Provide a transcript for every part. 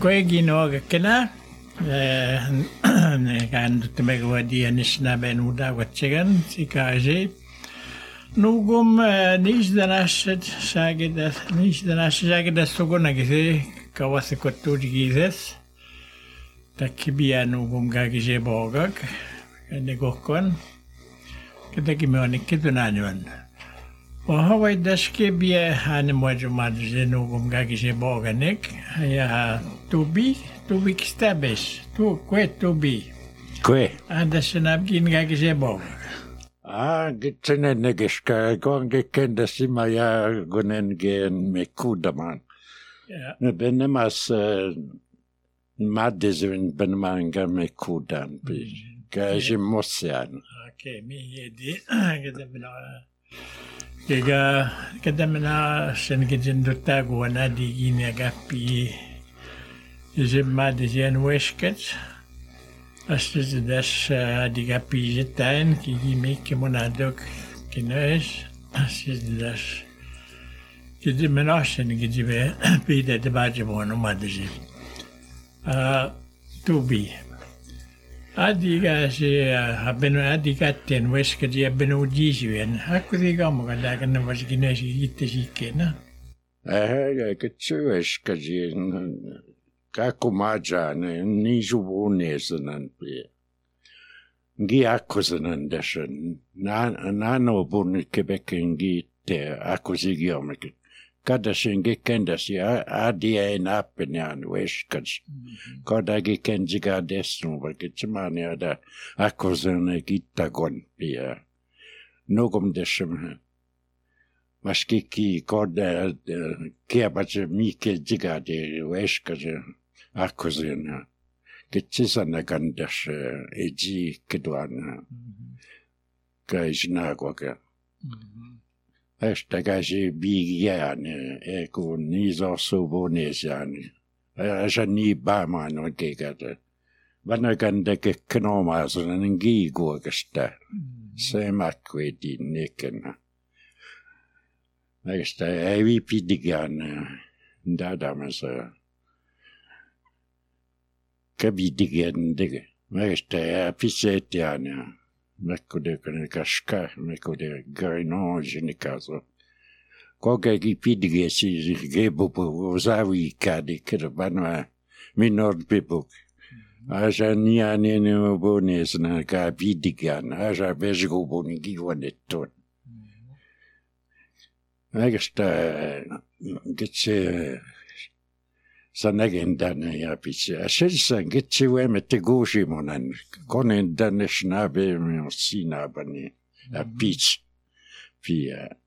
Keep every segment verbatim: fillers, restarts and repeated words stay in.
koegino kena kan tumme wadi anisna ben uda watchegan sikaje nugum nisdanashet sageda nisdanashet sageda sogona gise kawase kotturi gises takibia nugum gagije bogak negokon kedaki meonik kedunanyuan وهو يدشكي بيه هاني موجو مادرجي نوغم غاكيشي بوغانيك يا توبي توبي كستابش تو كوي توبي كوي هذا الشنابكين غاكيشي بوغ آه جتنا نجشكا كون كندا سيما يا غنن جن مكودمان بينما س مادزين بنمانغا مكودان بي كاجي موسيان اوكي مي يدي كده من Kega kada mena sen kejin dota guna di gini agapi jemma de jen wesket astes das di gapi jetain ki gimi ke monadok kines astes das kedi mena sen kejibe pide de baje bono madji ah to be Adiga si habenu adiga ten wesket dia benu jisuan aku tiga mo kada kan was ginesi itte sikena eh ketsues kajin kakumaja ne ni jubunesenan pe ngi akusenan desen na na no bun Quebec ngi te akusigiom kada singe kenda si adia na penyan wesket kada gi kenjiga desnu bakitmani ada akozene gitagon pia nogum desem maski ki kada kebaje mike jiga de wesket akozene kitsana kandas eji kedwana kajna goga Esta gaji bigiane e kun niso subonesiani. Asa ni bama no kekata. Vana kanda ke knoma sana ngi guagasta. Se makwedi nekena. Esta e vi pidigane ndada masa. Kabidigen dige. Esta e pisetiane. Mekko de kan kaska mekko de gaino genikazo koga gi pidige si gebo po zawi kadi kerbana minor people aja ni ane ne bones na ka pidigan aja bezgo boni gi waneton agsta getche Sanagendan ja pitse. Selsan getsi wemete goji monan. Konen daneshna be sina bani a pitch. Pi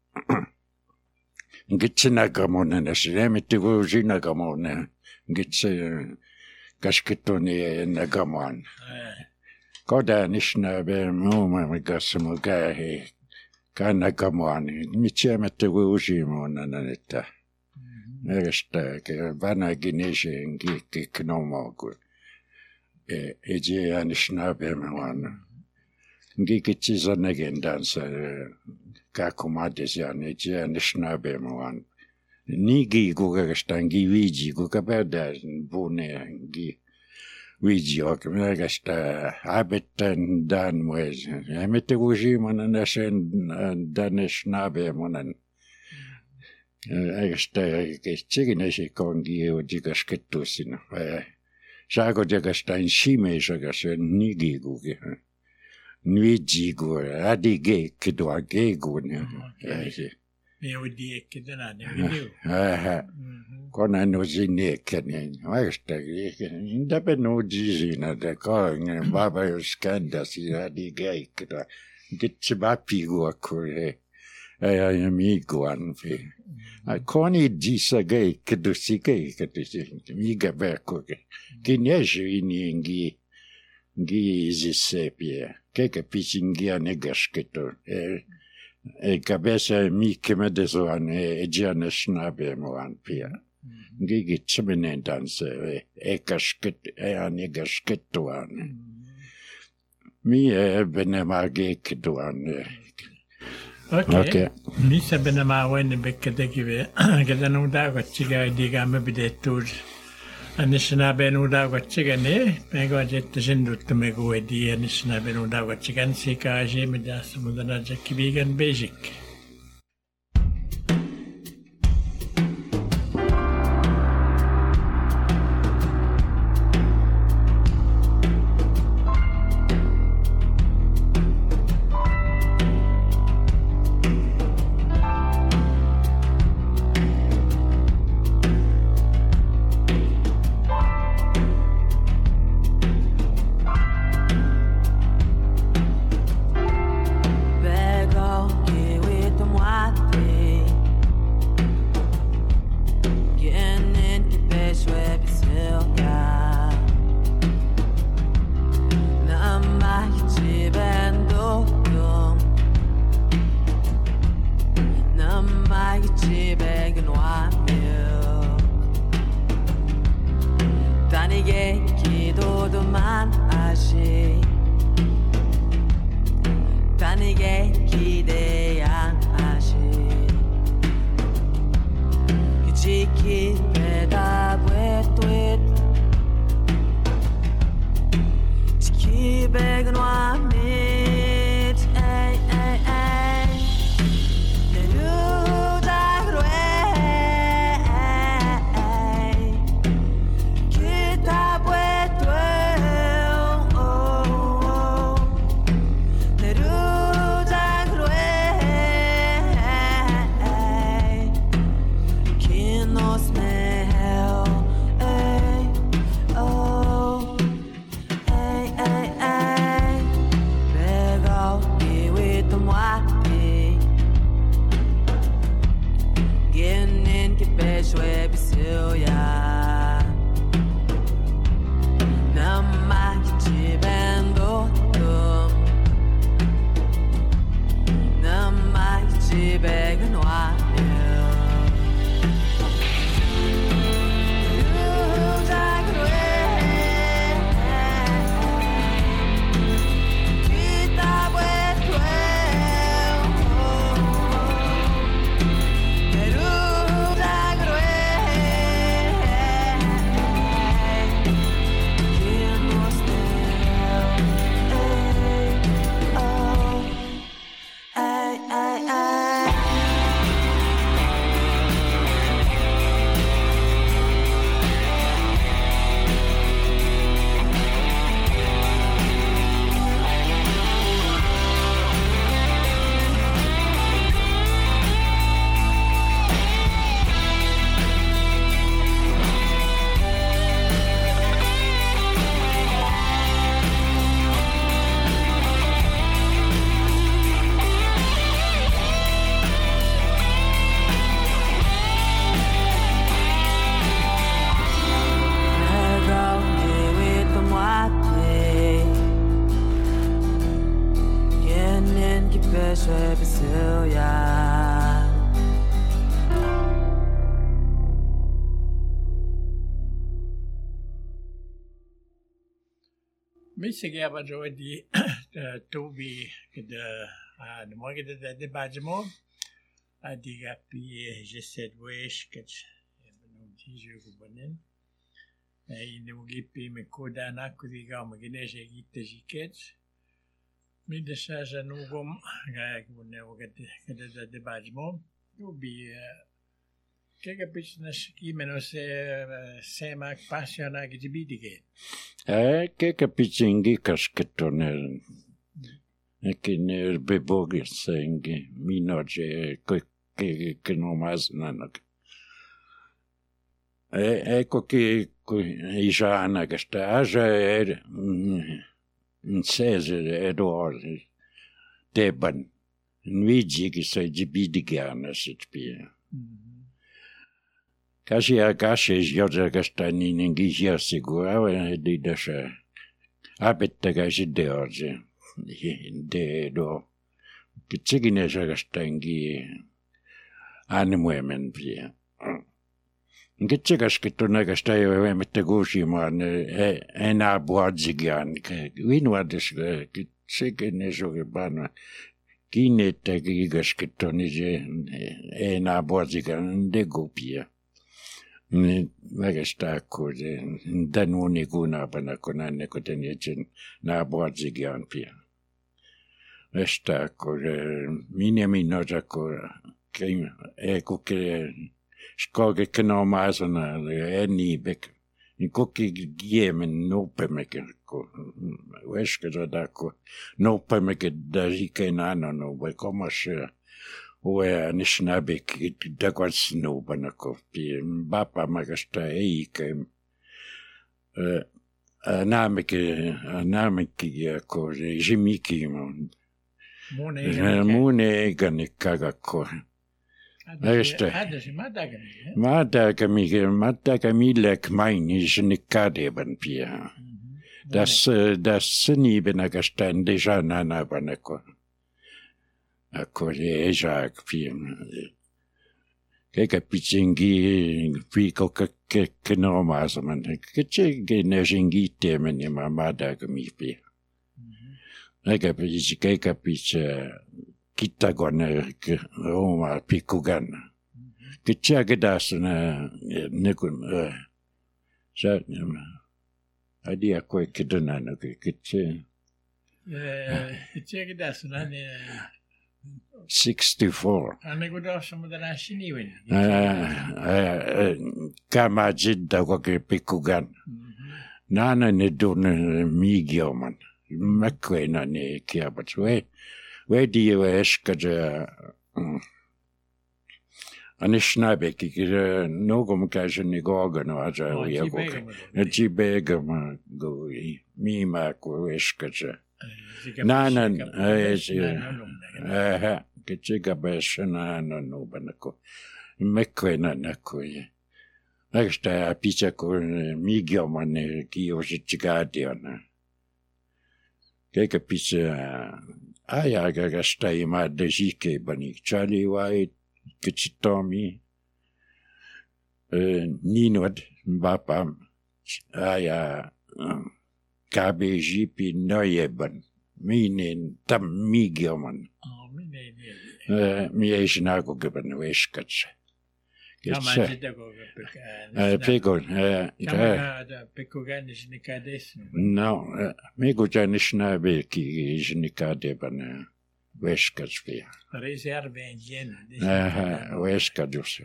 getsi nagamonan asemete goji nagamonan. Getsi kasketoni nagaman. Koda nishna be moma gasmo gahe kanagaman. Michemete goji monan aneta. Esta che vana gineshe ngi ke knomogu e eje anishnabe man ngi ke chizana gendansa ka komades ya ne je anishnabe man nigi guga stangi viji guga bada bune ngi viji ok megasta habetan dan mwez emete guji manana sen danishnabe manan Esta che chiginesi kongi o digaskettusina. Sago digasta insieme sagase nigigu. Nuigigu adige kedwa gegu ne. Ne odi kedana ne video. Ah. Kona no zine kene. Esta inda beno dizina da konga baba skanda si adige kedwa. Gitchibapigu akure. Ai amigo anfi. A koni disa gay kedusi gay kedusi miga beko ke. Kineje iningi ngi zisepie. Keke pichingi anegasketo. E e cabeza mi kemedeso an e gianesnabe mo an pia. Ngi gitsemene danse e kasket e anegasketo an. Mi e benemage kedoan. Okay. Nisa benama wene bekkete kive. Kada nuda gotchiga diga me bidetur. Anissana benuudaugatsigani megoajettasinduttamiguidi anissana benuudaugatsigan sikaaji midasmudanajakkivigan basic. Sige apa jo di to be kada ano mo kada de bajmo adi gapi je said wish ket no tiju kubanen ai no gipi me koda na kudiga mo gineje gitte jiket mi de saja no gom ga kubne o kada kada de bajmo to be Kega business ki menos sema passiona che ti bidige. Eh, che capisci cascetone. E che ne bebogi sengi minoge che che non masnano. E ecco che i giana che sta è un sese Eduardo Deban. Vigi che sei di bidigana si spia. Kasi akashe jodza kastani ningi sigur di dasha abetta kasi de orje de do kitsigine kastangi animemen pia Kitchigas kituna kastayo emette gushi man e ena boadzigan winwadis kitsigine jogibana kinete gigas kitoni je ena boadzigan de gopia Niin väkestä kun den unikuna pana kun anne kun den jäsen naapuatsikin pian. Väkestä kun minä minä kun kein ei kuke skogekken om asana eni bek. Niin koki giemen nopemekin kun väkestä tota kun nopemekin da jikein anno vai komassa. Uea nisnabik dakwat snubana ko pi bapa magasta eike namike namike ko jimiki mon mune ganikkaga ko Este madagami madagami lek maini jnikkadeban pia das das ni benagasta deja nana banako Akkor eja film. Kijk pitchingi piko ke ke normaal man. Kijk genejingi temen in mamada gemipi. Ik heb iets kijk pitch kita gone Roma pikugan. Kijk gedas na nekun eh. Zo adia ko kedana no kijk. Eh, kijk gedas na ne sixty-four. Anne kuda samudana siniwen. Kama jidda koke pikugan. Nana ne dun migioman. Makwena ne kiabat. We we die we eskaja. Anishnabe ki nogum kajen gogano aja uyago. Jibega ma go mi ma ko eskaja. Nana eh kichiga beshana no no banako mekwena nako ye Agsta picha ko migio mane ki ojichigadiona Keka picha aya gasta ima dejike bani Charlie White kichitomi ninod bapa aya kabeji pi noyeban minen tam migioman Oh, mine eh mi ejna ko geban weskats Kama jida ko eh pego eh Kama da pekugan jnikades. no mi go janishna be ki jnikade ban weskats be Reserve engine. eh weskadus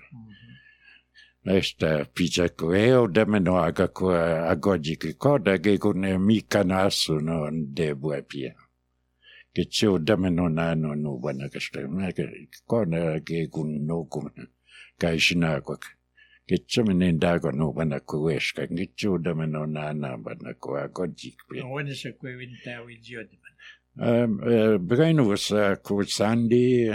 Esta pizza coeo da meno aga co agogi che coda che con mica naso non devo pia. Che c'è da meno nano no buona che sta, ma che coda che con no con caisina qua. Che c'è me ne dago no buona coesca, che c'è da meno nana buona co agogi pia. When is a quinta with Jodman? Um brain was co Sandy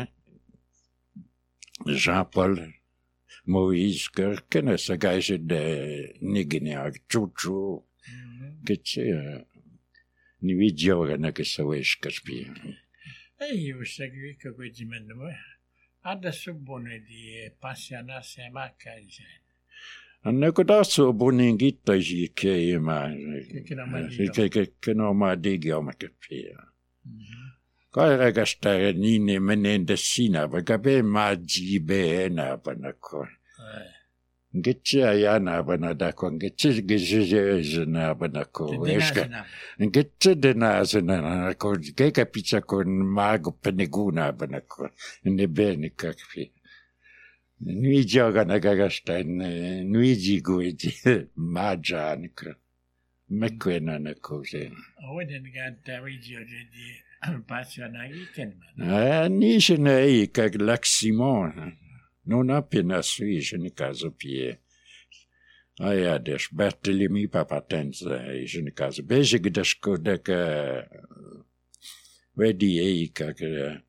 Jean-Paul Moïse Kerken sa gaje de nignia chuchu che c'è ni video na che sa wesh kaspi E io segui che questi menno adesso buone di passiana se macca anne ko da so boningitta ji che ma che che che no ma digio ma che pia Kai ragasta ni ne menende sina va cape maggi bene panako Ngitcha yana bana da ko ngitcha gije na bana ko eska ngitcha de na na ko ke capicha con mago peneguna bana ko ne bene kakfi Nui gioga na gagasta nui giguiti maggia nicro me quena na cose Oden ganta video di passionagi ken eh ni ce ne che l'aximon non appena sui je ne caso pie Aia des Bartolimi papatenza je ne caso bege des codec vedi ei che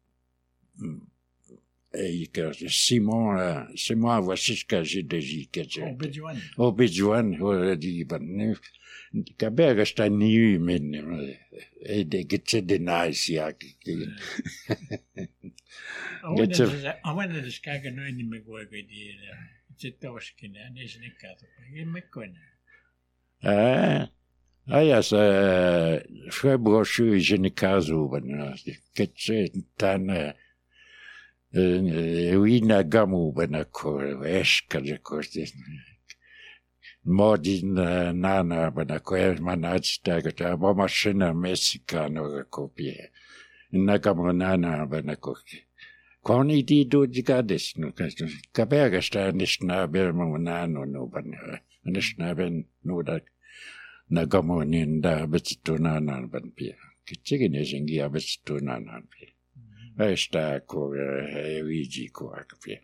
ei che Simon Simon voici ce que j'ai dit que j'ai Obejuan Obejuan ho di ban Cabera sta ni men e de getse de nice ja I went to the Skaga no ni me go di Cetoskina ne snikato e me con eh Aia sa Febrochu je ne caso ban getse tan Uina gamu ban ko eska de coste modin nana bana koe manachta kata bo machina mexicano kopie nakamo nana bana koke koni di do jigades no kabergasta nishna bermo nano no bana nishna ben no da nakamo ninda betito nana ban pia kichigine jingi abetito nana pia esta ko eviji ko akpia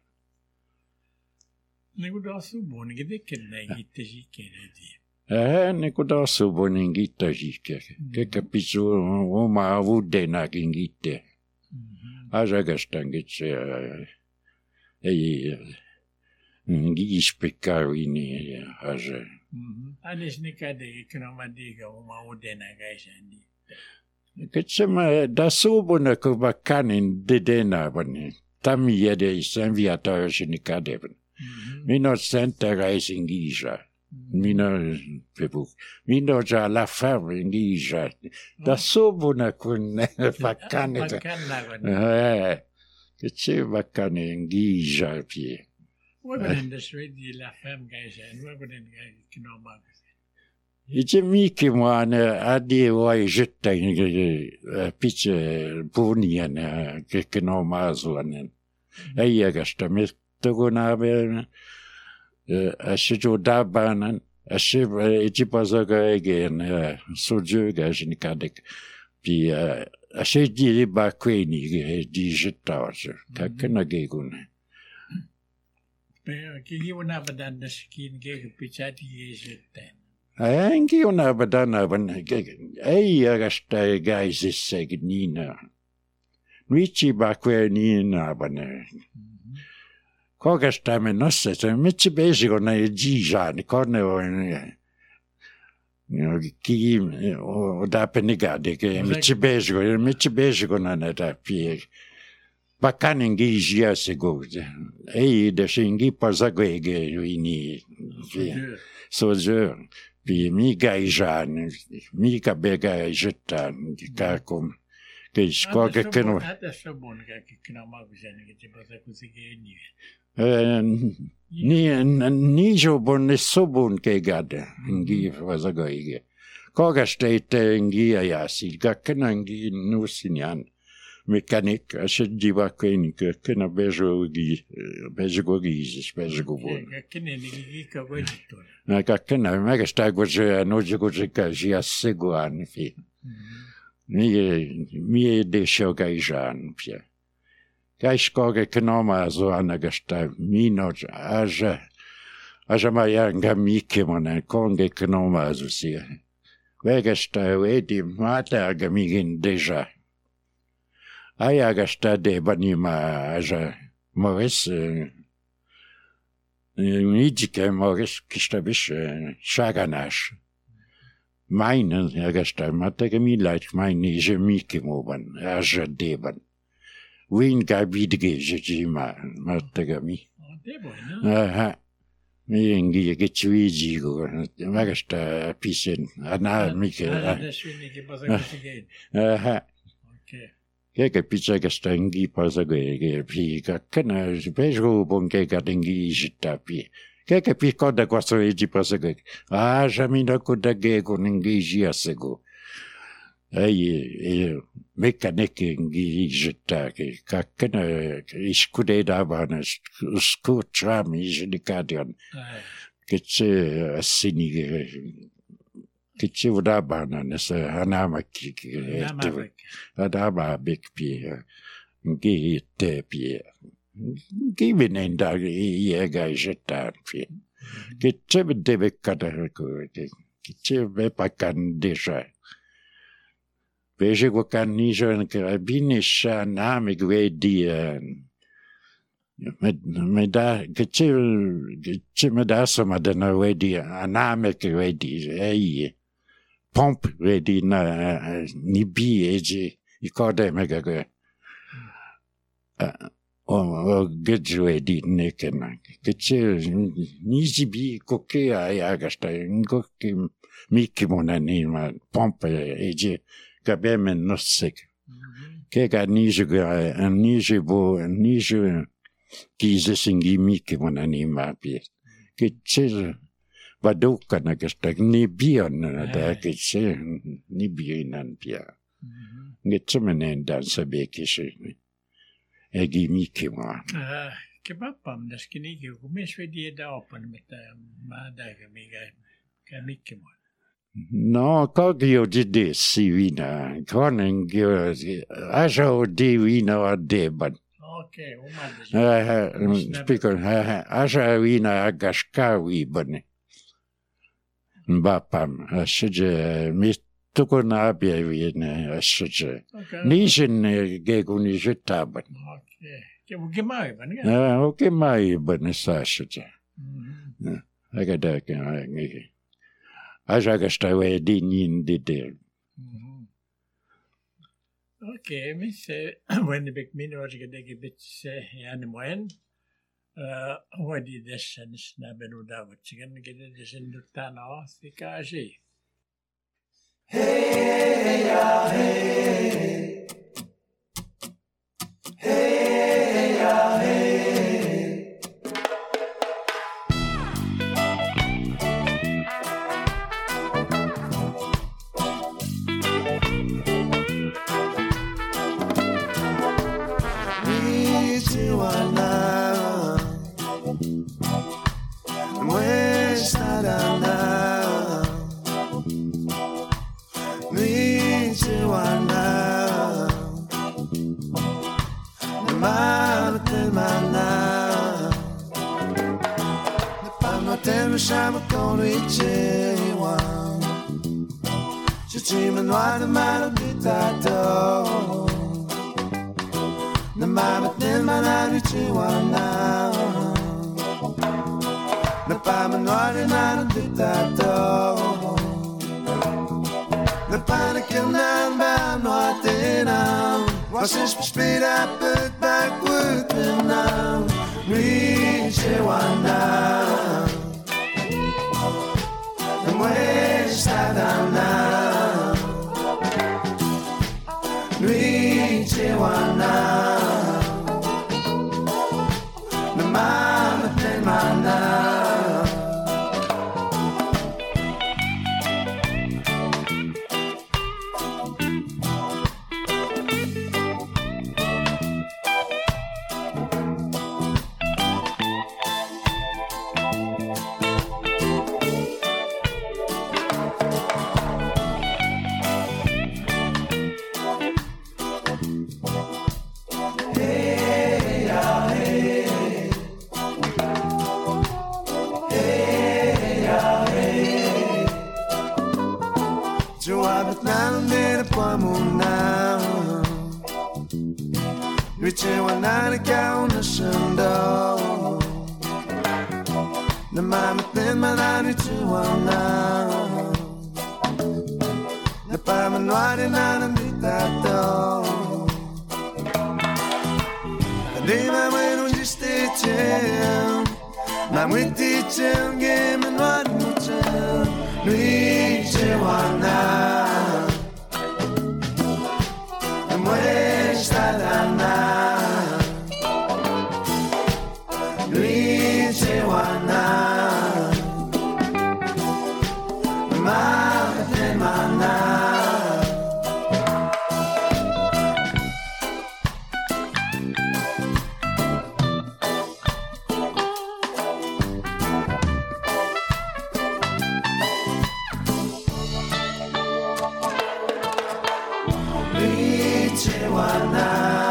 Nikuda subon gede kenne gitte jikene di. Eh, nikuda subon gitte jikene. Che capisco o ma avude na gitte. Aja gastangitse eh ngi speccavini aja. Adesso ne cade che non ma diga o ma avude na gaisandi. Che c'è da subon che baccanin de dena bani. Tam yede inviato ne cade. Mino senta rising Gija. Mino pebu. Mino già la fame in Gija. Da subuna con vaccane. Eh, che c'è vaccane in Gija pie. What in the street di la femme guys and what in the no market. Ice mica moane a di vuoi jetta in pice buniane che no mazuane. E io che sta messo Togonabe, a Shijo Dabanan, a Shiv Ejipazaga again, Soju Gajnikadik, be a Shady Baquini, Digitage, Kakanagagun. You never done the skin gig pichati is it then. I ain't you never done when a Agasta guys is saying Nina. Richi Baque Nina Bane. Koga me nosse, se mi ci besigo na Gija, ni corne o chi o da penigade che mi ci besigo, mi ci besigo na da pie. Bacane Gija se gode. E de shingi pasagwege ini. So je, pi mi gaijan, mi cabega jetan, di carcom. Che scoga che no. Adesso buono che non ma bisogna che ci possa così che ni ni jo bon so bon ke gade ngi wazaga ige koga steite ngi ya si gakna ngi nu sinyan mekanik ashe diva klinik kena bejo gi bejo gi bejo bon gakne ni gi ka gojito na gakna mega sta goje no jogo ka ji asego an fi mi mi de shoga ijan pia Gaiskoge kenoma so anagasta minoj aja aja mayanga mike mona konge kenoma so sia vegasta edi mata gamigin deja ayagasta de banima aja moris nidike moris kistabish shaganash meinen agasta mata gemilait meine je mike moban aja deban Win gabidige jima matagami. Aha. Mi ingi che chuiji go. Magasta pisen. Ana mike. Aha. Okay. Che che pizza che sta ingi pasa che pi che kana bejo bon che gatingi jitapi. Che che pi coda questo egi pasa che. Ah, jamina coda che con ingi jiasego. Ei mecaniche ngi jetta che kakana iskude da bana scutrami judicadion che c'è assini che c'è da bana nessa anama che adama big pie ngi te pie ngi venenda ie ga jetta pie che c'è deve cadere che c'è be pacan deja Veja go canijo en carabine sha name gwedi me me da che che me da sama da na wedi aname gwedi ei pomp wedi na ni bi eji i corde mega go o gedwedi nekena che che ni zibi koke ai agasta ngoke miki monani ma pomp eji Gabem en nossek. Che ga nije ga nije bo nije kize singi mi che mon anima pi. Che c'è padukana kesta ni bion na da kitse ni bionan pia ngitsumenen dan sabe kise egi mikima kebapam das kinigi kumis wedi da open mit ma da miga kamikimo no kogio dide sivina konen gio ajo divina deban okay umad speaker aja vina agashkawi bane bapam asje mit tukuna bievine asje nishin geguni jetaban okay ke gemai ban ja okay mai ban sasje aga da kan ngi aja gashtawe dinin dide okay mis when the big minor gedege bit yani moyen Uh, what did this and snabbing without what you can get this in the town off the kaji. Hey, yeah, hey, hey, yeah, hey. Meet you are now. Siamo con i cewan ci ci manuale mano ditato na mama ten manari cewan na pa manuale mano ditato na pa che nan ba no tena was is speed up backward now we cewan Muestadana Nuichewana Namama Temana Wichewana kauna shando Na mama ten manani chiwana Na pa manuari nana ditato Dima mwenu jistechem Ma mwitichen ge manuari muchem Wichewana Muestadana Luichewana Matemana Luichewana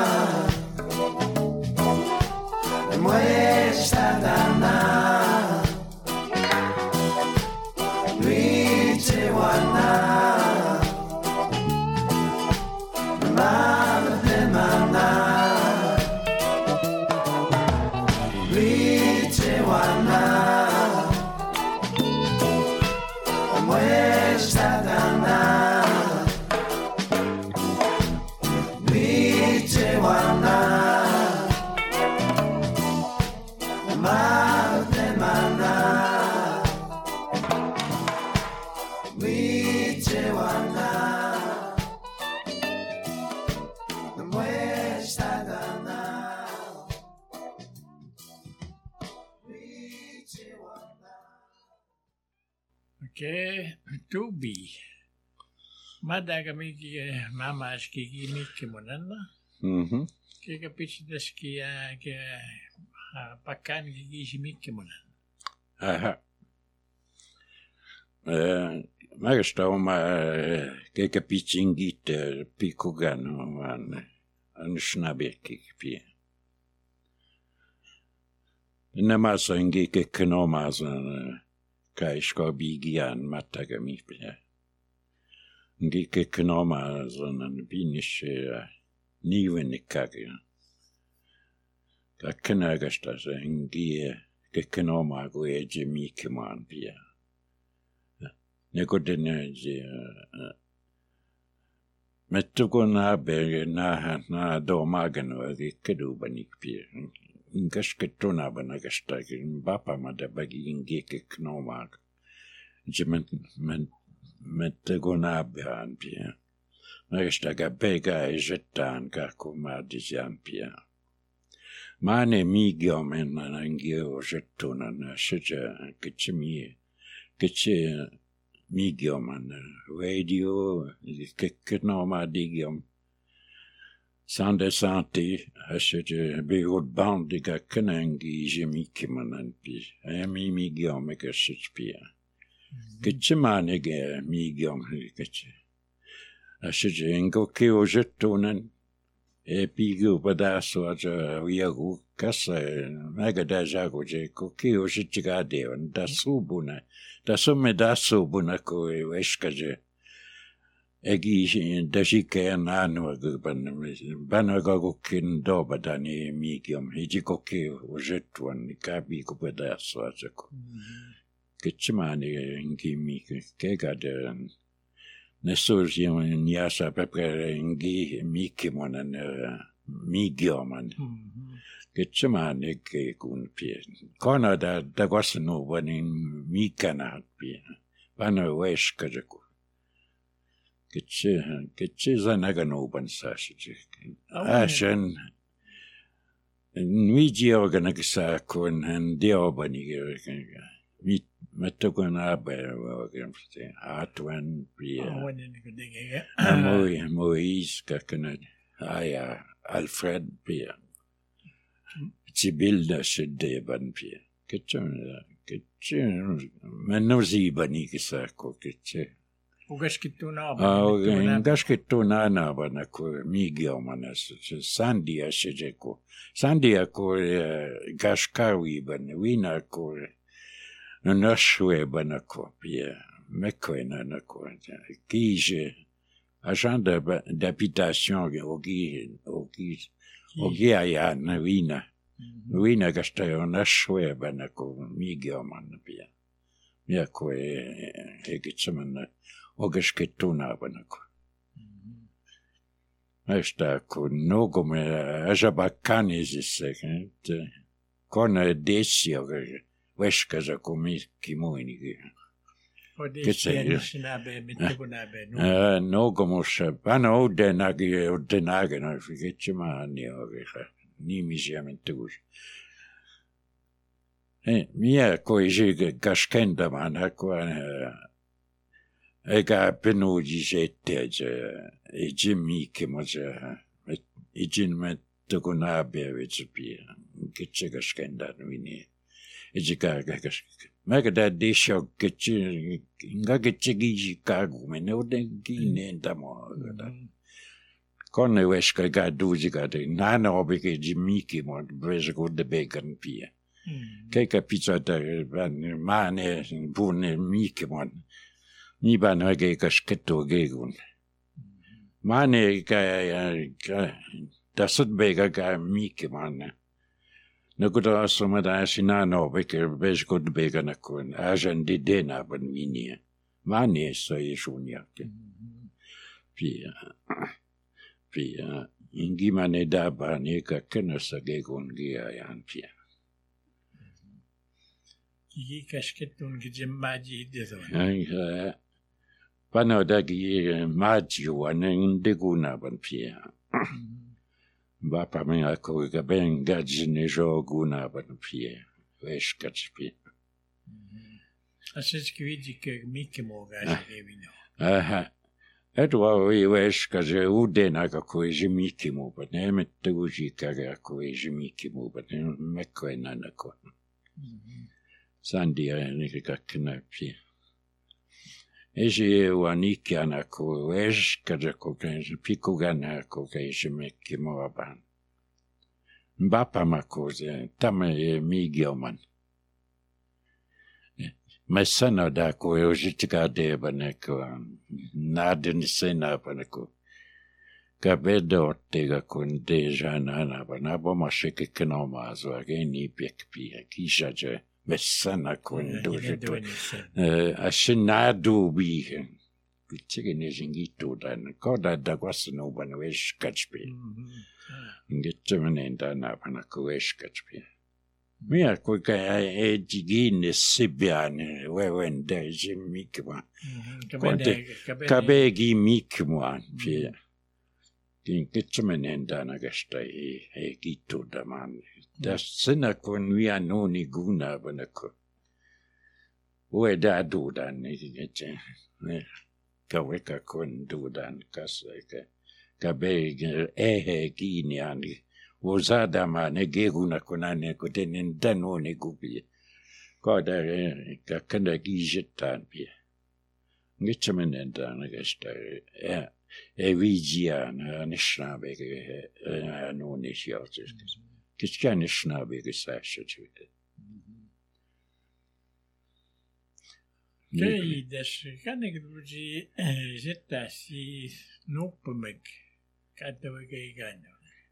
Muestadana Luichewana Matemana Luichewana Muestadana Luichewana Matemana Luichewana Muestadana Luichewana Ke tubi. Madaga miki mama aski miki monana. Mhm. Ke capisci che che paccani che miki monana. Aha. Eh, ma sto ma che capisci in git piccugano man an schnabeki pi. Nema so ingi che knoma so kai skobigian mataga mi pi. Ingi che knoma so nan binische nivenikage. Ka knaga sta so ingi che knoma go e mi keman pi. Negodene Mettugona be na na do magano di kedu banik pi. Ingashketona banagastag bapa mada bagi ingeke knomag. Jement men mettugona be an pi. Nagastaga bega e jetan kakuma dijan pi. Mane migio men angio jetona na sheja kitchimi kitche Migiom an radio, kekkenoma digiom. Sande santi, hasje behoort bandiga kenengi jemikiman an pi. Emi migiom eke sitspia. Ketchemanige migiom ketche. Hasje ingo keo jetonen. E pigu badaso aja wiagu kasa mega da jago je ko keo jitgade on da subuna. Da somme da subuna ko eskaje. Egi da jike nanu ban banago kin do badani migium hijiko keo jetuan kabi ko badaso aja ko. Ketchmani ingi mi kegade Nesurgium niasa pepere ingi mikimonan migioman. Ketchaman ke kun pie. Kona da da wasno wanin mikana pie. Bana wesh kajaku. Ketche ketche zanagano ban sashi. Ashen Nuigi organisa kun en diobani mit Metogona bear Atwan Pia Moise Kakanad Aya Alfred Pia Tibilda Shedeban Pia Kitchen Kitchen Menozi Banikisako Kitche Ugashkituna Gashkituna Banako Migiomanas Sandia Shejeko Sandia Kor Gashkawi Ban Wina Kor Nashwe banako pia mekoina nako kije agent d'habitation ogi ogi ogi aya na wina wina gastayo nashwe banako migioman pia miako e egitsaman ogashketuna banako esta ko nogome ajabakani zisek kona desio Weshkaza komi kimoinigi. Uh, no gomosha bana odenagi odenagana fiketchimani ogeha ni misiamentuj. Eh mia koije gashkenda man hakwa ega penuji jette e jimmi kimoja e jinmet togonabe vetspi ketche gashkenda wini. Ejikaga Magada desho getchi nga getchi kagu me no den gine ndamo Konne weshka ga duji ga de nana obike jimiki mo beje go de bacon pia Keka pizza da ban mane bune miki mo ni ban hage ka sketto gegun Mane ga da sud bega ga miki man Nakuta asomada asinano beke besko de begana kun ajan de dena ban minia mani so yeshunya ke pia pia ingi mane da bani ka kenasa ge gongi ayan pia Ki kashketun gijemaji dezo ai pano da gi maji wan deguna ban pia Bapa mea ko ga ben gajne jo guna ban pie wesh kachpi Asiskividik Mickey Moga Gevino. Aha. Edwa wesh kaje udena ka kuji Mickey Mo, but name tuji kaga kuji Mickey Mo, but mekko enanako. Sandia nika knapi. Eji waniki anako wesh kaje kokenje pikugana kokenje Mickey Mo aban. Mbapa makoze tame migioman. Mesana da ko yojitika de baneko nadin sena baneko kabedo tega kun deja nana banabo mashike kenoma zo ageni pekpi kishaje mesana kun doje to ashinadu bi pitike nejingito dan koda da kwasno banwesh kachpe ngitsemene ndana banako wesh kachpe Mia kuka e digine sibiane wewende jimikwa. Konte kabegi mikwa pia. Kin kitsumenenda na gasta e e gitu da man. Da sina kun via noni guna banako. Ue da dudan ni gete. Kaweka kun dudan kaseke. Kabegi e he gini ani. Wozada ma ne geguna konane kotenen dano ne gubi. Koda ka kanda gijetan pia. Ngitamenenda na gesta e e vigia na nishnabe ke no ne shiates. Kiska nishnabe ke sashe. Kei des kan ik ruji jetta si nopemek. Katawege gano.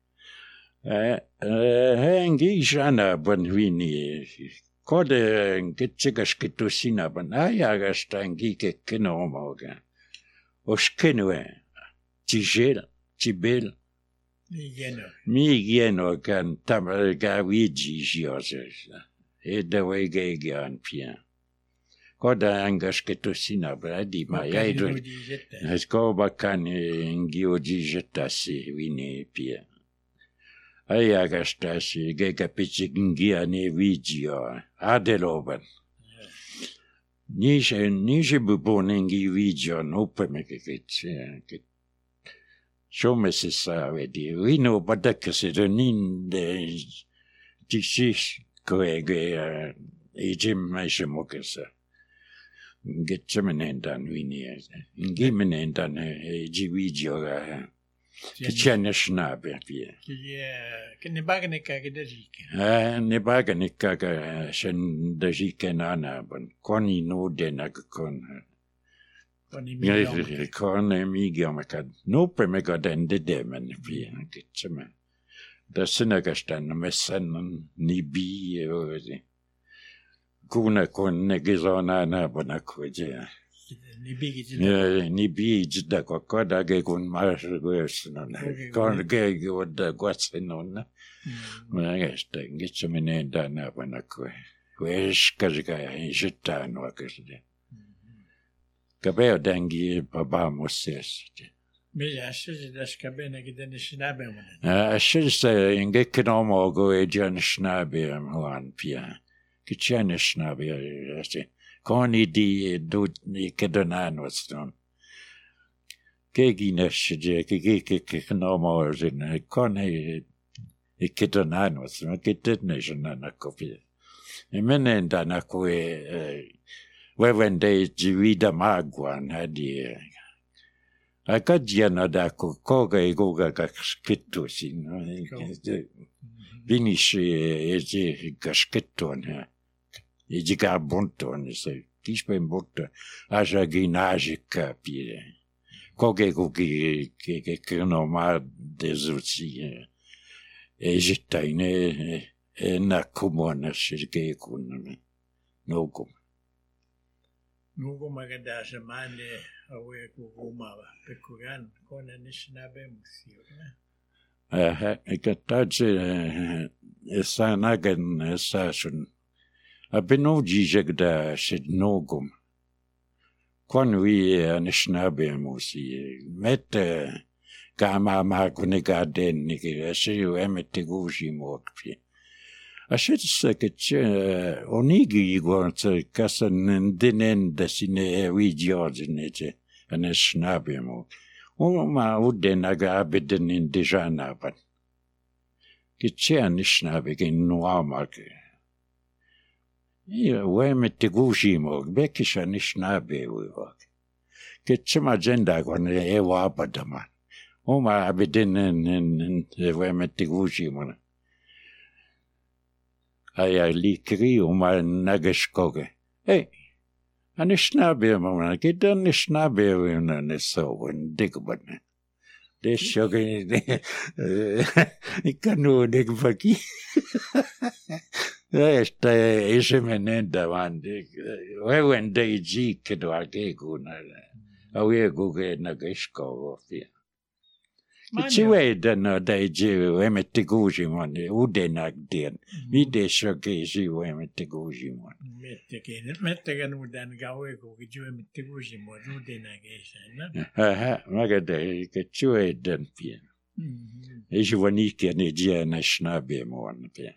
Hengi jana banvini kode ngitchigas kitusina ban ayaga stangi ke kenomoga oskenwe tijel tibel Migeno migeno kan tamalga wiji jioses e de wege gan pia koda angas kitusina bradi ma yaido esko bakan ngio jijetasi wini pia Ayaga stasi gega pitsingia ne vigio adeloban. Nishe nishe buboningi vigio nope mekeketse. Shome se sa vedi. Vino badaka se donin de tisis koege ejim meishe mokesa. Getsemenendan vini. Ingimenendan eji vigio Che ne snabe pia. Che ne bagane kage da jike. Eh ne bagane kage shen da jike nana ban koni no dena kon. Koni mi kon mi gamaka no pe me gaden de demen pia kitchema. Da sinagastan messen ni bi e kuna kon ne gizona na banakuje. Ni biji da kokoda ge kun marsh gwersnon kon ge goda gwatsenon ma gesta ngitsumene da na banakwe wesh kajiga injita no akesde kabeo dangi baba moses me ashje da skabena gidan shnabe mon a shise inge knomo go e jan shnabe man pia kichane shnabe ase Koni di do ni kedonan was done. Kegi nesje kegi kegi no more in koni e kedonan was done. Kedet nation na kopi. E menen da na kwe wevende jivida magwan hadi. Akadia na da koga e goga kasketto sin. Vinish e je kasketton. E de gabonton, se kispen botta, aja ginagica pire. Koge koge che che no ma desuzi. E jetaine e na komona shirke kun no kom. No kom maganda sa mane awe ko gumaba. Pekugan kona nishnabe musio. Eh, ik taje esa nagen esa shun Abeno jijegda shed nogum. Quan vi nishnabe musi met gama magune garden niki ashe emete guji mokpi. Ashitsa che onigi guarda casan dinen desine we Georginete and a snabimo. O ma udenaga abeden in dejanaban. Kitchen snabig in Nuamak. Io we met the gushimo, Bekisha nisnabe we work. Kitchen agenda when e wabadaman. O ma abeden in we met the gushimo. Ai likri o ma nagashkoge. Hey, and a snabbe, man, get done the snabbe in the so and dig button. This sugar, it can no dig fucky. There's the Ishimenenda one. Where when they G kid or gay good, a way go get Nagashko of here. It's a way that no day Jew, Emmet the Guji one, Udenak did. We de sugar you, Emmet the Guji one. Mettekin, mettekin uuden gaue kuki juomme tikuisi mua uuden näkeisen. Aha, magade ke chue den pien. Is je wanneer ne dia na snabe mo an pien.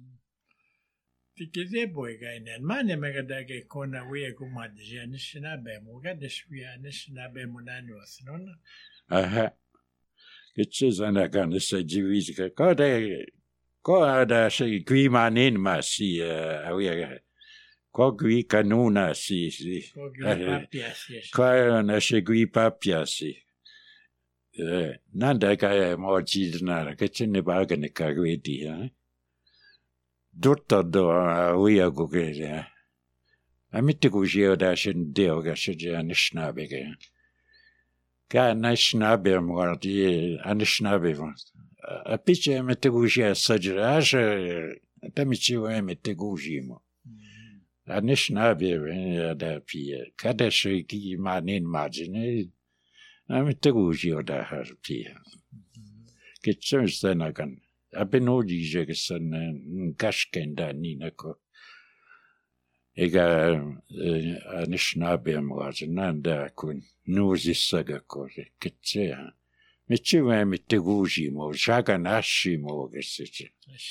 Tikeze boy gainen, mane magada ke kona we ku madje ne snabe mo gade swia ne snabe mo nanos non. Aha. Ke chizana kan se jivis ke ko de ko ada se gwi manin ma si awie. Kogui canuna si si. Kogui na segui papia si. Nanda kaya mo jidna ke chene baga ne kagwedi ha. Dotto do uia gugere. Amitte gugeo da shen deo ga sheja nishnabe ge. Ka nishnabe mo di anishnabe mo. A piche amitte gugea sajra ashe tamichi we amitte gugimo. Anishnabe da pia. Kada shiki manin margine. Amitte gugeo da har pia. Ke chens denagan. Abenoji jegesan kashkenda ninako. Ega anishnabe marginanda kun nuzisaga kore ketchea. Michiwe mitegujimo jaganashi gesich.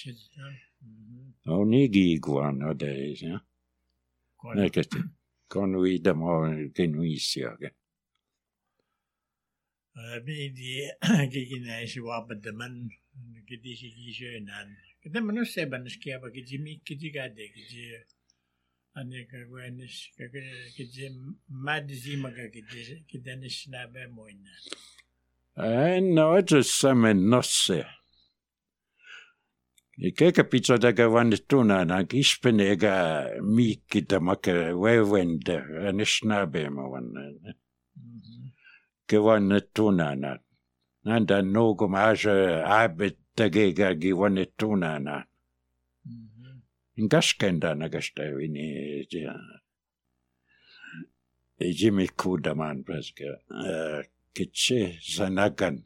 Onigi guano days, yeah. Naked conui the more genuisia. Bidi giginaishi wabadaman. Gidi higi nan. Kita manu seban skia bagi Jimmy kiti gade kiti ane kagwanis kiti madzi maga kiti kita nisnabe moina. Eh no, just some nosse. Ik capito da gavan tuna na gispenega mi kita maka wewende nisnabe mo wan. Gavan tuna na. Nanda no gomaja abet tagega givan tuna na. Ngashkenda na gastawini ja. Jimmy Kudaman preska. Kitche zanagan.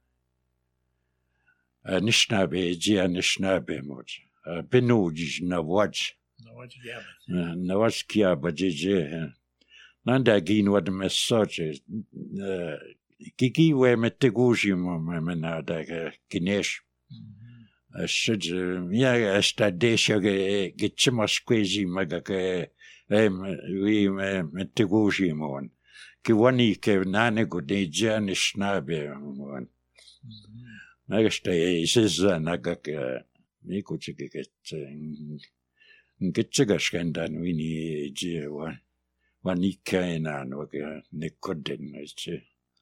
Nishnabe jia nishnabe moj. Benuj na waj. Na waj kia bajije. Nanda gin wad message. Kiki we meteguji mo mena da kinesh. Should yeah sta desha ge gitchimas quasi maga ke we meteguji mo. Ki wani ke nane go de jan snabe mo. Nagasta is naga ke mi kuchike ke ngitchiga skendan wini je wa wani kaina no ke nekoden is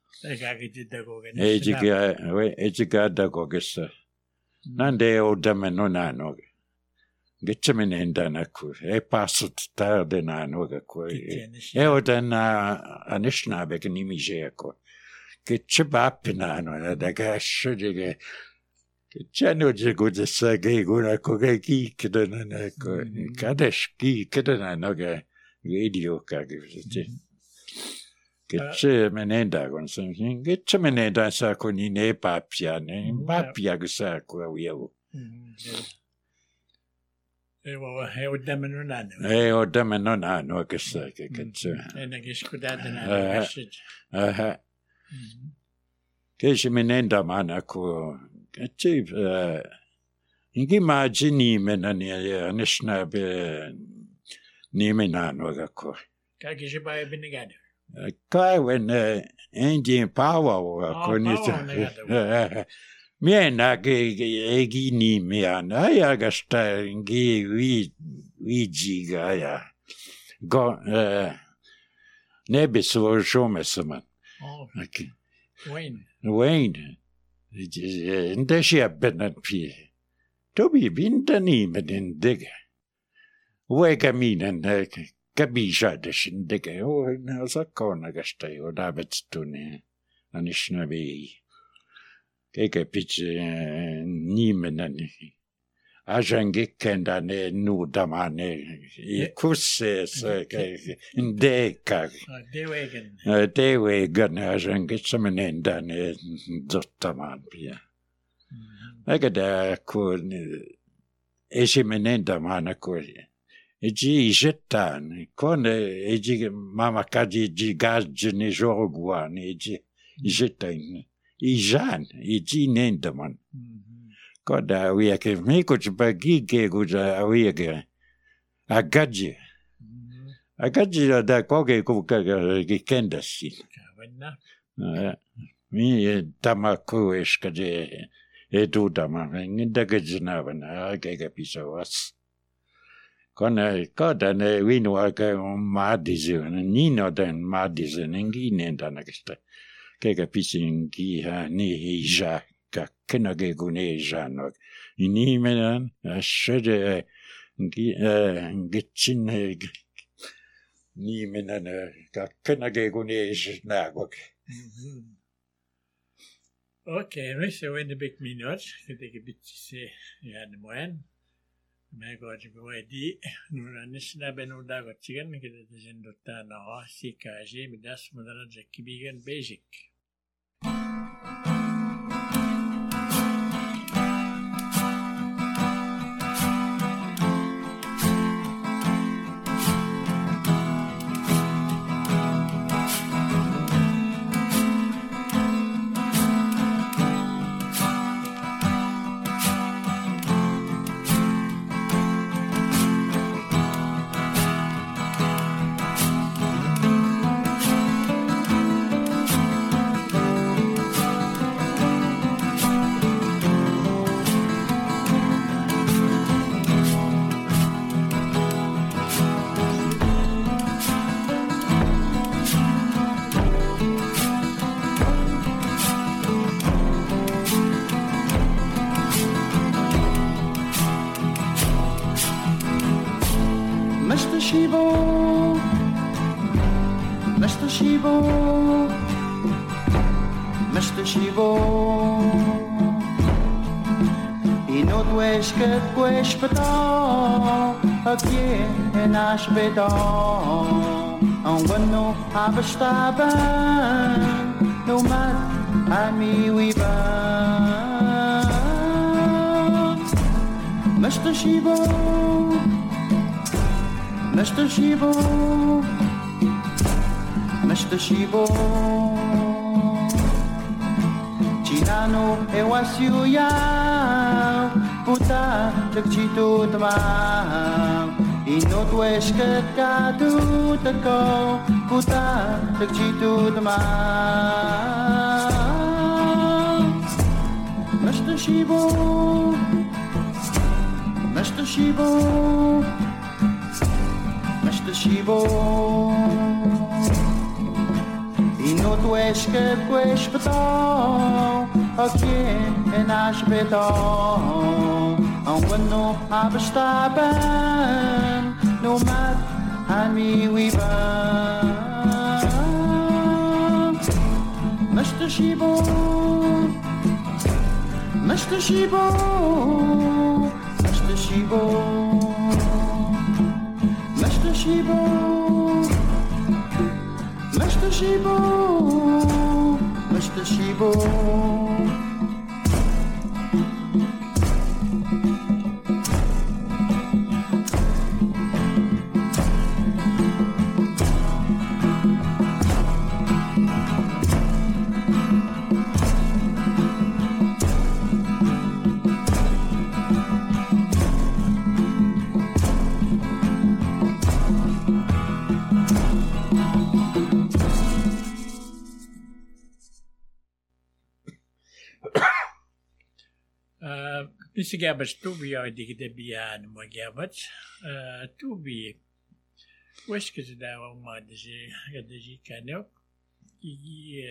Ejiga, ejiga da gogesa. Nande o dameno nano. Getchamin endanaku. E passut tarde nano gaku. E o dana anishnabe ganimijeko. Getchabapinano da gashudige. Getchano jigo de sage guna kogeki kidanako. Kadeshki kidananoga radio kagiviti. Che menenda con something. Get to menenda sa con in e papia, ne papia sa qua wio. E wa he o dameno nano. E o dameno nano che sa che cazzo. E ne che scudate na. Aha. Che che menenda mana co che Ingi maaji nimen ni anishna be nimen anwagako. Kijk je bij binnen Kai when engine power konita. Miena ge egi ni miana ya gasta ngi wi wi jiga ya. Go nebis voor zomerseman. Oh. Wayne. Wayne. Het is een desje binnen pie. Toby winter niet met een dikke. Hoe kaminen kabisha deshin dikke. Oh, nou zo kon ik stai. Oh, daar bet toen. Dan is nou weer. Kijk, een beetje niet meer dan. Als je een gekend dan nu dan maar nee. Kussen zo kijk. Een deka. Dewegen. Dewegen. Als je een gekend dan dat dan maar pie. Ik daar kon. Is je men dan maar kon. Iji jetan. Kon iji mama kaji iji gazje jorguan iji jetan. Ijan, iji nendaman. Koda wieke me kuch bagige guja wieke. Agadje. Agadje da koge kuka gekendasi. Wenna. Mi tamaku eskaje edu dama ngindagajna bana kega pisa was. Kona koda ne winu aka madizu nino den madizu ngi nendana kesta. Kega pisa ngi ha ni hija ka kenage guneja no. Ini menan shede ngi ngitsin ni menan ka kenage guneja na gok. Oké, nu zijn we in de big minuut. Ik denk een beetje ja, de moen. Maar ik had je die. Nu dan is het bij nu daar wat zeggen. Ik heb het in de tuin nog. C K G met dat maar dan is het begin basic. Mister Shibo, Mister Shibo, Mister Shibo. I no dwes que dwes pedal, aqui é nas pedal. Ang wano abastaban, no mat ami wiba. Mister Shibo. Mister Shibo, Mister Shibo. Chinano e wasiu ya, puta tekchito tamam. Ino tues que kadu tako, puta tekchito tamam. Mister Shibo, Mister Shibo. Mister Shibo. E no tu és que tu és betal, aqui é nas betal. Ang wano abastaban, no mat ami wiba. Mister Shibo, Mister Shibo, Mister Shibo. Mister Shibo, Mister Shibo, Mister Shibo. Misi gabas tubi ay di kita biyan mo gabas. Tubi. Wes kasi daw ang mga disi kadisi kanok. Kiki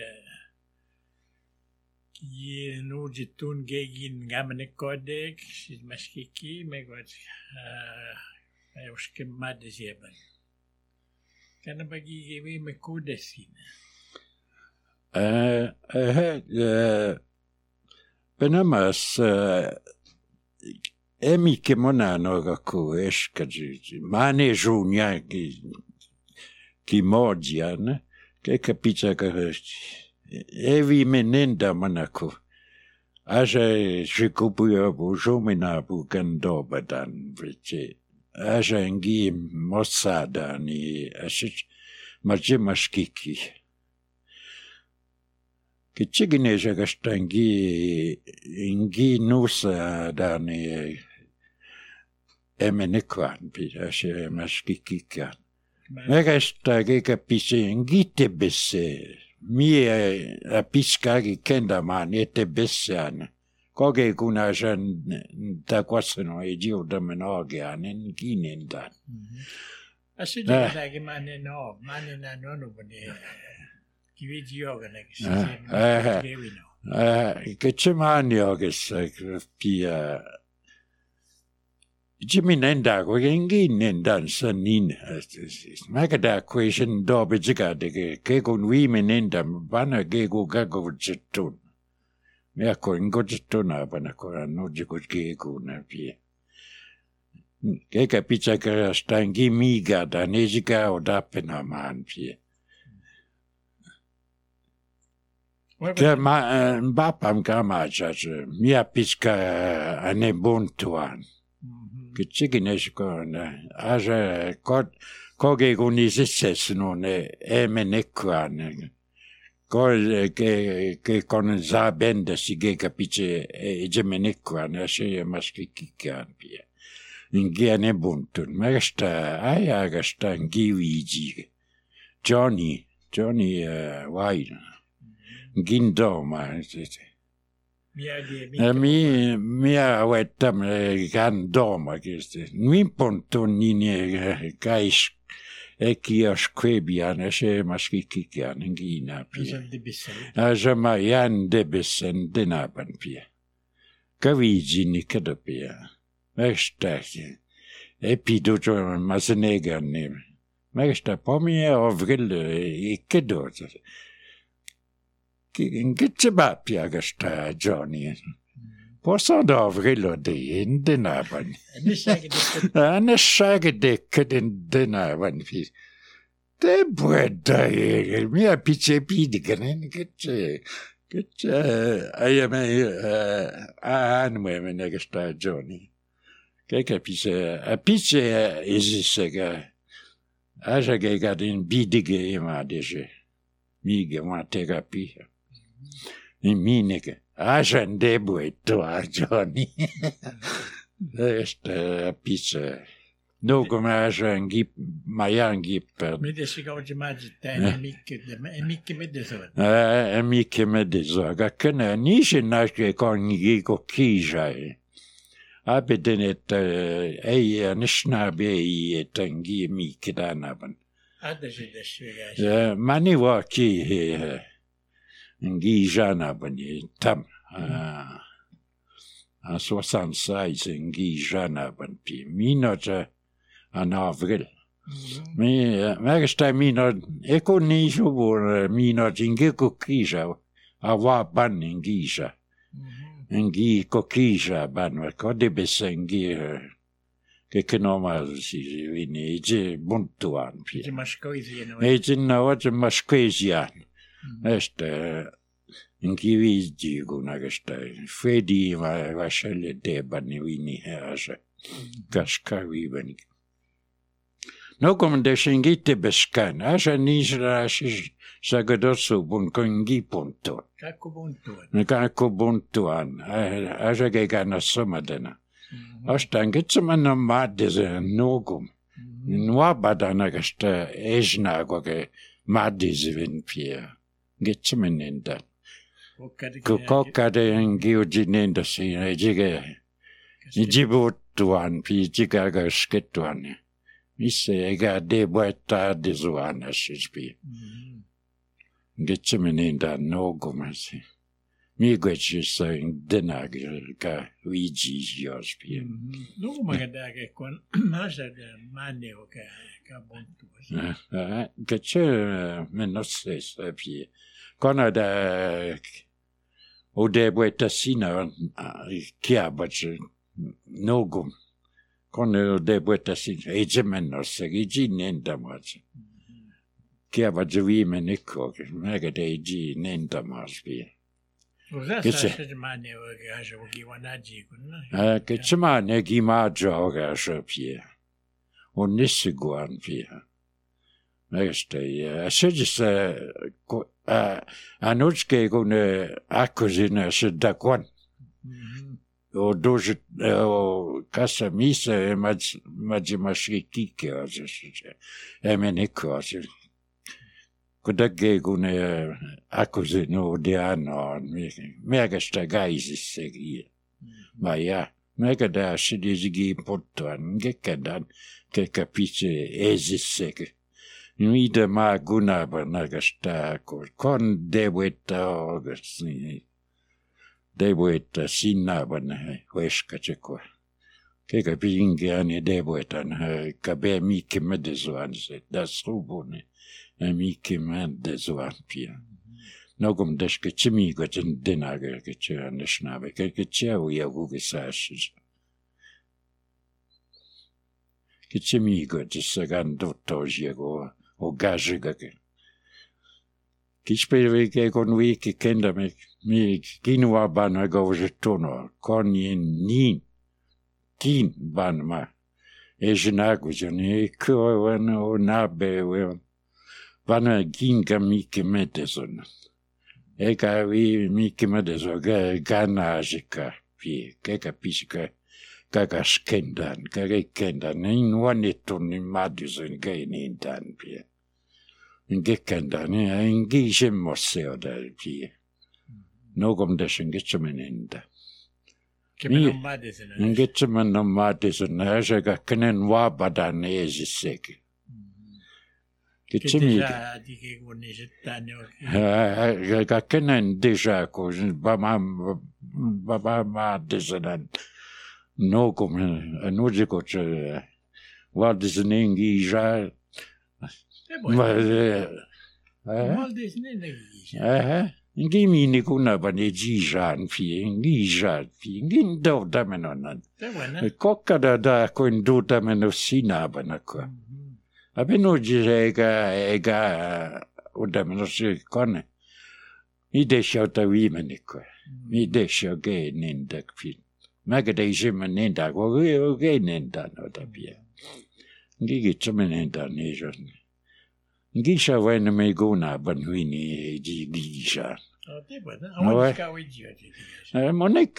kiki nujitun gagin gamanik kodek si maskiki megot ayos kemat disi ban. Kana bagi giwi mekudesin. Eh eh Benamas emi che monano gaku esca gi mane junia che che mogian che capicia che evi menenda manako aja jikupuya bu jomina bu gando badan vice aja ngi mossada ni ashi majimashkiki che cigineja gastangi ingi nusa dani emenekwan pidashe maskikikan megasta ge capisce ingi te besse mie a piscagi kenda man ete bessan koge kunajan ta quasno e dio da menogian in kinenda ashi ge mane no mane na no no bene Kiviti yoga ne che eh che c'è manio che sai pia Jimmy nenda ko gengi nenda sanin ma che da question dobe jiga de che con wi menenda bana ge go gago jittun me ko ingo jittuna bana ko no jigo ge go na pia che capicia che stangi miga da nejiga o da pena man pia Che ma bapam kama chache mia pisca ane bontuan. Che chiginesh con aja kod koge gunises non e menekwan. Kol che che con za benda si ge capice e gemenekwan ashe maskikikan pia. Ingiane bontun. Ma sta aya gasta ngiwiji. Johnny Johnny uh, Wine. Gindoma mi mia wetam gandoma che mi ponton nini kaish e kia squebian e se maskikikian ngina pia aja mayan debesen denaban pia kaviji ni kadopia mestaki e piduto masenegan ne mesta pomie ovril e kedot Che c'è bappia che sta Johnny? Posso dovrilo di in denavan. Ne sa che decca in denavan. Te buetta e mia pizzepidica che c'è che c'è ai me a anime che sta Johnny. Che capisce a pizze esiste che a che gadin bidige ma dice miga una terapia. In minike, ajan debueto a Johnny. Este pizza. No come ajan gip, mayan gip. Mede si gauge magite, mikke, mikke medeso. Eh, mikke medeso. Gakene nische nasche con gigo kijai. Abedenet ei nishnabe ei tangi mikke danaban. Adesi desvegasi. Mani wa ki Ngi jana bani tam a soixante-seize ngi jana ban pi minoja an avril mi mersta mino eko ni jubur mino jinge ko kija a wa ban ngija ngi ko kija ban ko de besengi che che normal si vini je bontuan pi e je no je masquesian Este inchivigi una che stai fedi ma vascelle debani vini asa cascavi veni no come de shingite bescan asa nisra si sagadotsu bun kongi ponto Kakko buntuan ne kakko buntuan asa che gana somadena asta ngitsman madde nogum no badana che sta ejna ko che madde vin pia Gitchmenenda. Kokkade ngiujinenda siinä jige. Nijibuttuan pi jigaga skettuan. Missä eikä debuetta desuana shispi. Getsemeninda nogumasi. Miguetjissa denagirka viji jospi. Nukumagadage kun masada maneuka kabuntu. Getse menosse sapi. Kanada o debuetta sina kiabach nogum. Kono debuetta sina ejemenosse gijinenda macha. Kiabach viimenikko megadeji nenda maspi. Che ma ne chi ma gioca shopie. Un nissiguan via. Este, se se a noche con accusina se da quan. O doje o casa misa e mag magimashi che oggi. E me ne cose. Kodagge kun akkusi no diano mega sta gaisi segi ma ja mega da sidigi pottoan gekkedan che capisce esisse mi de ma guna banaga sta con debutta ogni debutta sinna ban weska cheko che capinge ani debutta cabe mi che medesuan se da strubone Amici man desuapia. Nogum deske chimi go ten denager ke chan snabe ke ke chau ya gu ke sash. Ke chimi go te sagan dotto jego o gajiga ke. Ki speve ke con wi ke kenda me mi kinua ban go je tono con yin ni kin ban ma. E jnagu jani ko no nabe we Vanno ginga miche medeson. Ega vi miche medeson che ganajika pi che capisci che caga skendan che kendan in wanetun in madison che in dan pi. In che kendan in gische mosseo da pi. No com deshen getchemenenda. Che non madison. In getchemen non madison ha che kenen wa badan esisek. Che c'è già di che con i settani eh che che non déjà così ma ma ma ma desanan no come non dico c'è guarda se ne ingia ma eh guarda se ne ingia eh Ngimi ni kuna bane jijan fi ngija fi ngindo da menon kokka da da ko ndo da menosina banako Abbiamo ega ega udameno si con mi desha ta wimeniko mi desha ge ninda fin maga de jima ninda go ge ninda no da bia ngigi chamenenda ni jon ngisha wen me guna banwini ji gisha te bada awon ska wiji eh monek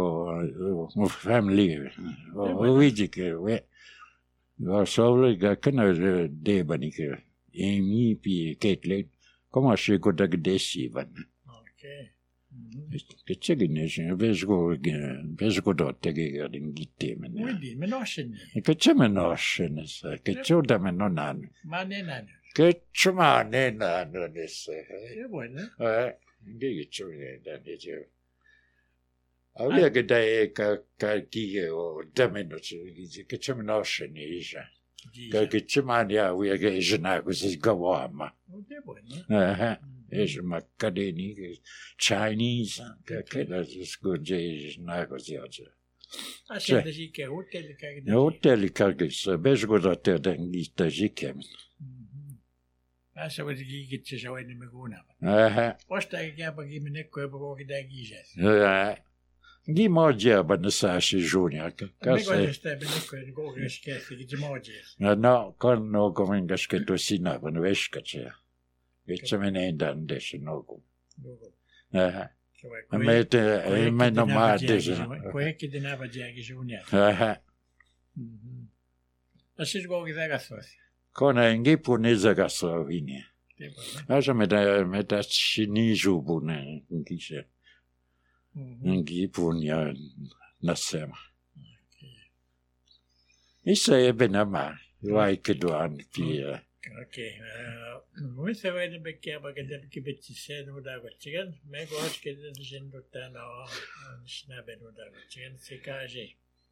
o family o wiji ke we Yo solo che canale de banike e mi pi ketle come se go da gdesivan. Ok. Che c'è che ne c'è vesgo vesgo dotte che in gitteme. Quindi menoscene. Che c'è menoscene che c'è da me non hanno. Ma ne hanno. Che c'è ma ne hanno adesso. È buono. Eh, che c'è da ne c'è. Aveva che dai che che o da me non c'è che c'è menoscene isha. Che c'è ma ne aveva che jena così gawama. È buono. Eh. Es macadeni Chinese che che la scorge na così oggi. Ah, sente sì che hotel che Ne hotel che se besgo da te da lista jikem. Ah, se vedi che c'è già in meguna. Eh. Posta che ha paghi me ne co poco che da giges. Eh. Di moglie ba ne sa si junior che Che cosa sta bene con go che scherzi che moglie. No, con no come che tu sina con vesca c'è. Che me ne dan adesso no. Eh. Ma mette e me non ma adesso. Poi che di nava già che junior. Eh. La si go che da gasso. Con un giponese gasso vini. Asa meta meta sinisupunen kise. Ngi punya nasema. Isa e benama. Vai keduan pia. Okay. Muista vai bekke bagada kibetsi sen uda gachigan. Me gosh kedan jindo tana snaben uda gachigan sekaje.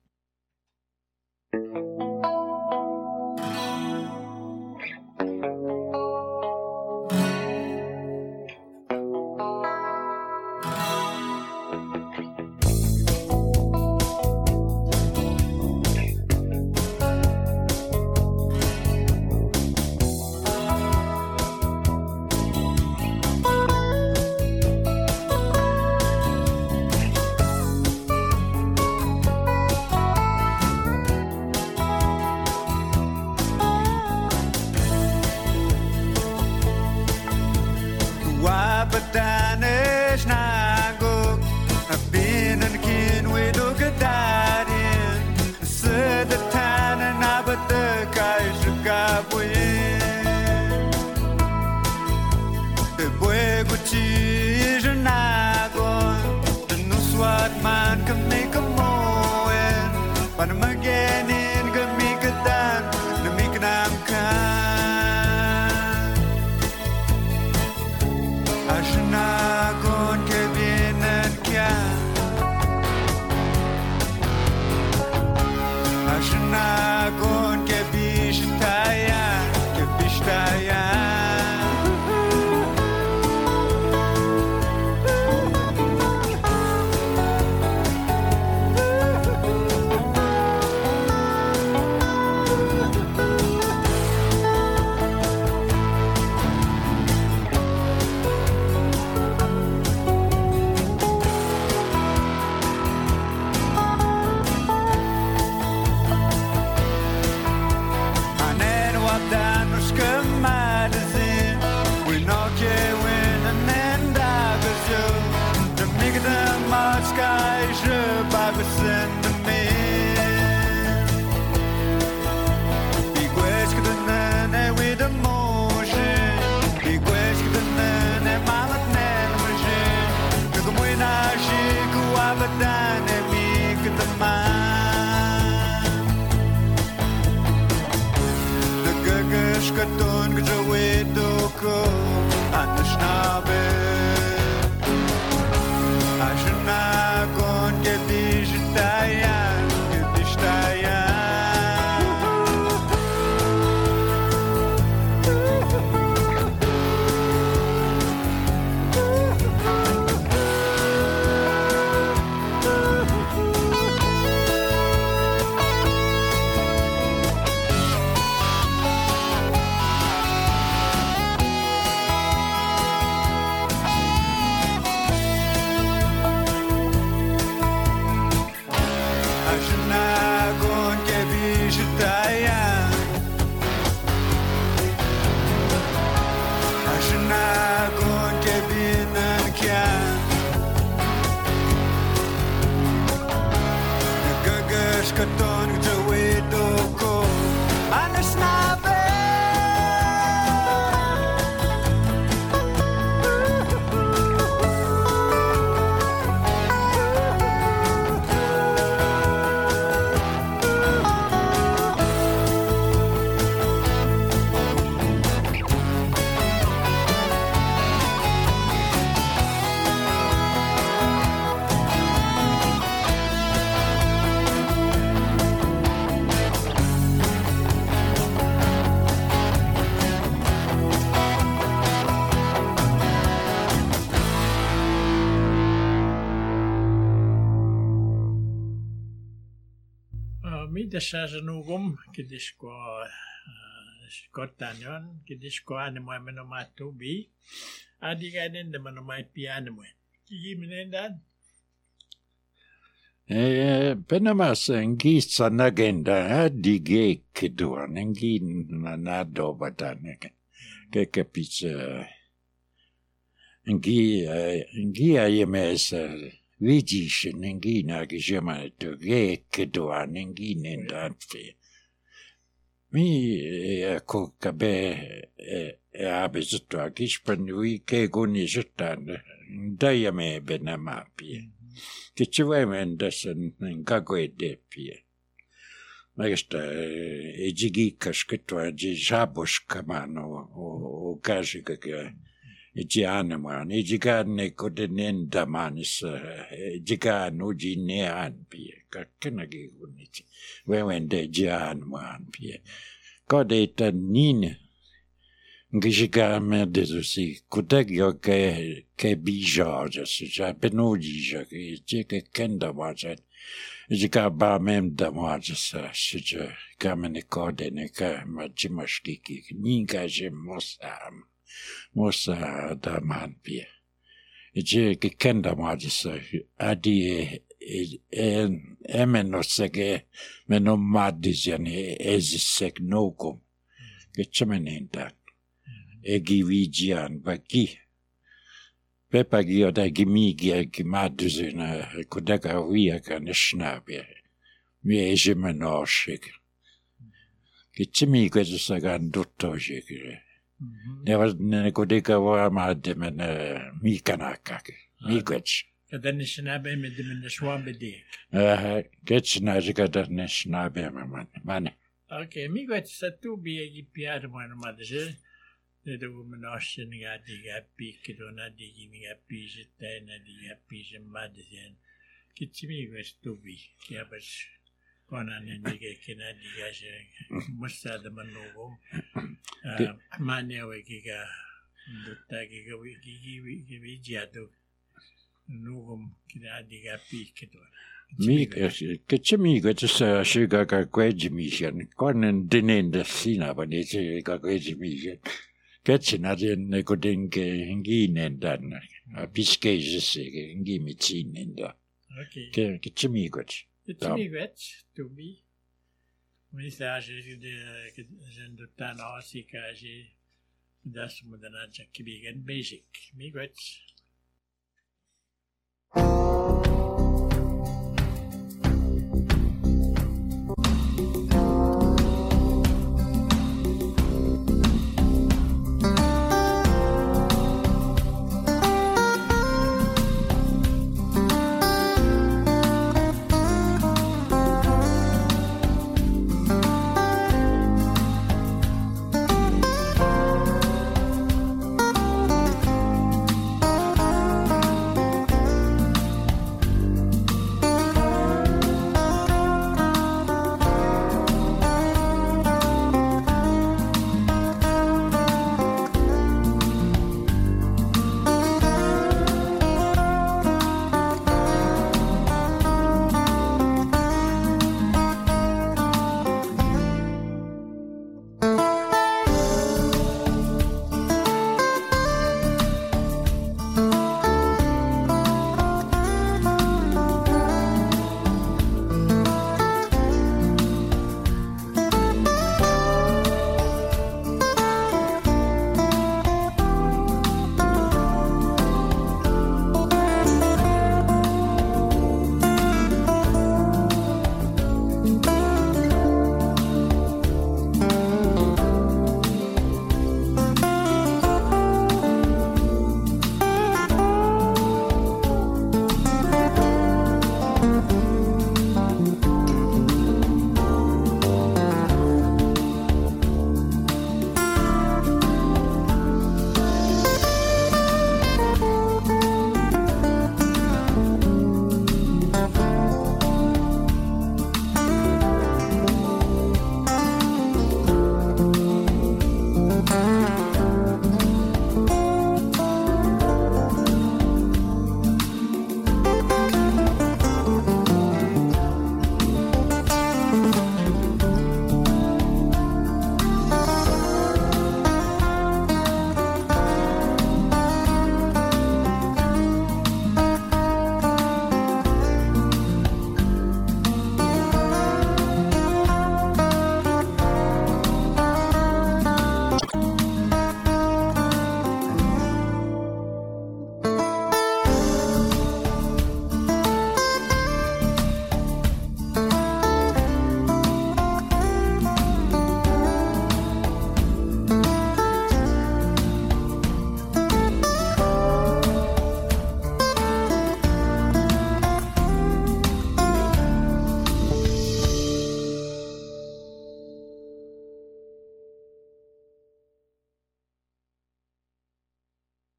Deshajanugum, Kidishko Scotanion, Kidishko Animamanomato B. Adigaden the Manomai piano. Give me that. Eh, Penamas and geese an agenda, Digay Kiduan and Gin Nado Batanek. Get a pizza and Gia Yemes. Vigishen en gina gejemane to ge kedoan en ginen dat fe. mi ko kabe e abisutwa kispanui ke guni sutan daya me benamapi kichwe mendasen ngagwedepie Magsta ejigi kashketwa ji jabushka mano o kashika ke ejiane man ejigane kodenen damanis ejigan uji nean pie kakenagi uniti wewende jian man pie kodeta nine ngijiga me desusi kutagyo ke ke bijaja sija penojija ke cheke kenda wajat Jika ba mem da majasa shija kamene kodene ka majimashkiki ninka je mosam mosa da manpie je ke kenda majasa adi en emenosege meno madizane ezisek noko ke chamenenda egi vigian baki Pepa gio da gimigi e gimaduzina kudaka via kan snabe. Mi eje menoshik. Kitimi kwezu sagan dotto jekire. Ne was ne kudeka wa ma de men mi kanaka. Mi kwetch. Kadan snabe med men swambe dik. Eh, ketch na jika da ne snabe man. Man. Okay, mi kwetch satu bi egi piar man madje. Det var med norsen jag digga pick då när digga mig piset där när digga pisen madsen kitchimi vestubi kiabas konan digga kina digga je musta da manogo mane wegiga dutta giga wigi wigi jiado nugum kina digga pick då Mi kitchimi gotsa shiga ka kwejmishan konan dinenda sina banese ka kwejmishan Ketsinadien nekodinke nginen dan piskejes ngimitsin da. Okay. Ke kitsimigot. Kitsimigot to be. Message de zendotan asika je das modana kibigen basic. Migot.